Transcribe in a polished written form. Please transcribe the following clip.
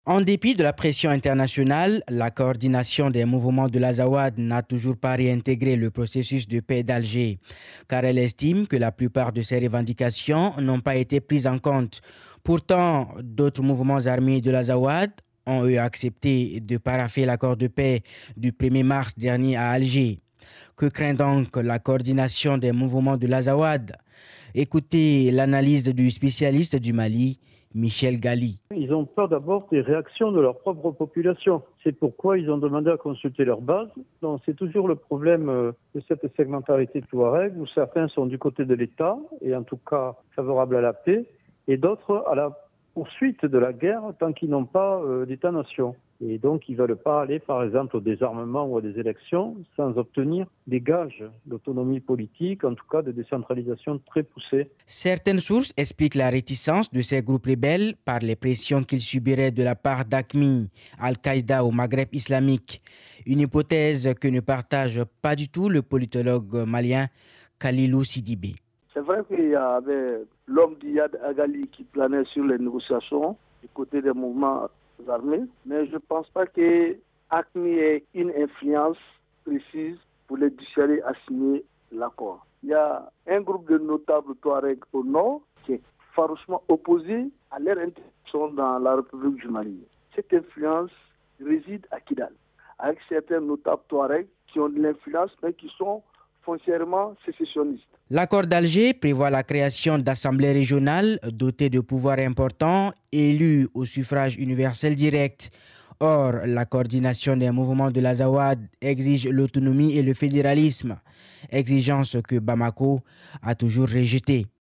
En dépit de la pression internationale, la coordination des mouvements de l'Azawad n'a toujours pas réintégré le processus de paix d'Alger, car elle estime que la plupart de ses revendications n'ont pas été prises en compte. Pourtant, d'autres mouvements armés de l'Azawad ont eux accepté de paraffer l'accord de paix du 1er mars dernier à Alger. Que craint donc la coordination des mouvements de l'Azawad? Écoutez l'analyse du spécialiste du Mali, Michel Gali. Ils ont peur d'abord des réactions de leur propre population. C'est pourquoi ils ont demandé à consulter leur base. Donc c'est toujours le problème de cette segmentarité de Touareg où certains sont du côté de l'État et en tout cas favorables à la paix et d'autres à la poursuite de la guerre tant qu'ils n'ont pas d'État-nation. Et donc, ils ne veulent pas aller, par exemple, au désarmement ou à des élections sans obtenir des gages d'autonomie politique, en tout cas de décentralisation très poussée. Certaines sources expliquent la réticence de ces groupes rebelles par les pressions qu'ils subiraient de la part d'AQMI, Al-Qaïda au Maghreb islamique. Une hypothèse que ne partage pas du tout le politologue malien Khalilou Sidibé. C'est vrai qu'il y avait l'homme d'Iyad Agali qui planait sur les négociations du côté des mouvements armés, mais je ne pense pas que AQMI ait une influence précise pour les dissuader à signer l'accord. Il y a un groupe de notables Touareg au nord qui est farouchement opposé à leur intégration dans la République du Mali. Cette influence réside à Kidal, avec certains notables Touareg qui ont de l'influence mais qui sont foncièrement sécessionnistes. L'accord d'Alger prévoit la création d'assemblées régionales dotées de pouvoirs importants, élues au suffrage universel direct. Or, la coordination des mouvements de l'Azawad exige l'autonomie et le fédéralisme, exigence que Bamako a toujours rejetée.